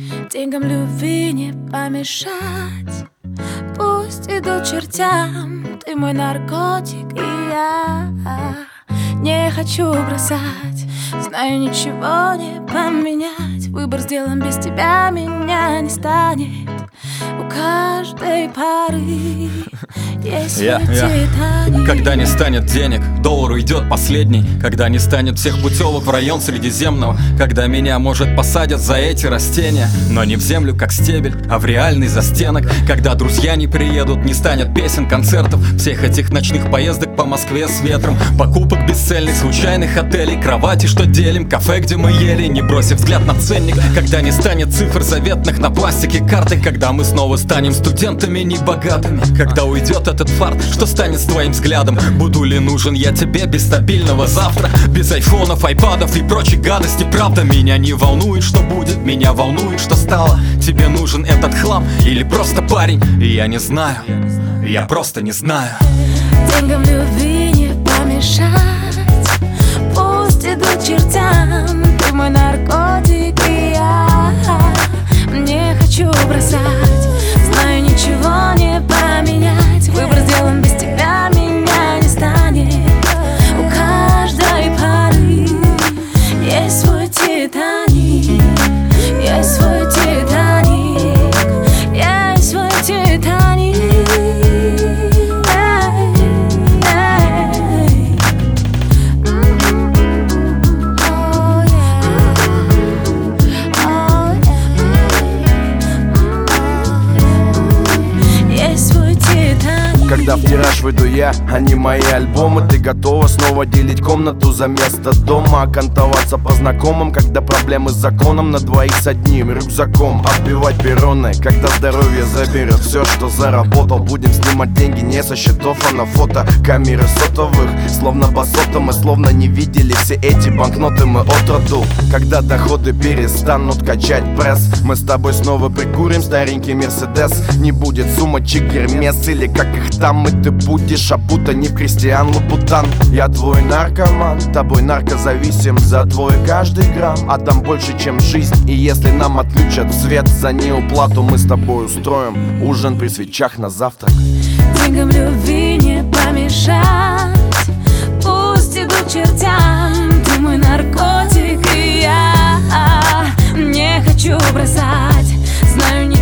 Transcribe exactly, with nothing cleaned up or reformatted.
деньгам любви не помешать. Пусть идут чертям, ты мой наркотик, и я не хочу бросать. Знаю, ничего не поменять. Выбор сделан, без тебя меня не станет. У каждой поры есть yeah, yeah. Когда не станет денег, доллар уйдет последний. Когда не станет всех путевок в район Средиземного. Когда меня, может, посадят за эти растения, но не в землю, как стебель, а в реальный застенок. Когда друзья не приедут, не станет песен, концертов, всех этих ночных поездок по Москве с ветром, покупок бесцельных, случайных отелей, кровати, что делим, кафе, где мы ели, не бросив взгляд на ценник. Когда не станет цифр заветных на пластике карты. Когда мы снова станем студентами небогатыми. Когда уйдет этот фарт, что станет с твоим взглядом? Буду ли нужен я тебе без стабильного завтра? Без айфонов, айпадов и прочей гадости. Правда, меня не волнует, что будет, меня волнует, что стало. Тебе нужен этот хлам или просто парень? И я не знаю, я просто не знаю. Деньгам любви не помешать. Пусть идут чертям, ты мой наркотик, и я не хочу бросать. Знаю, ничего не поменять. Выбор сделан, без тебя меня не станет. У каждой поры есть свой Титаник. Есть свой Титаник. Есть свой Титаник. Когда в тираж выйду я, а не мои альбомы. Ты готова снова делить комнату за место дома, окантоваться по знакомым, когда проблемы с законом, на двоих с одним рюкзаком отбивать перроны. Когда здоровье заберет все, что заработал, будем снимать деньги не со счетов, а на фото камеры сотовых. Словно басота мы словно не видели все эти банкноты мы отроду. Когда доходы перестанут качать пресс, мы с тобой снова прикурим старенький Мерседес. Не будет сумочек Гермес или как их там, и ты будешь опута не в Кристиан Лабутан. Я твой наркоман, тобой наркозависим. За твой каждый грамм отдам больше, чем жизнь. И если нам отключат свет за неуплату, мы с тобой устроим ужин при свечах на завтрак. Деньгам любви не помешать. Пусть идут чертям, ты мой наркотик, и я не хочу бросать. Знаю, не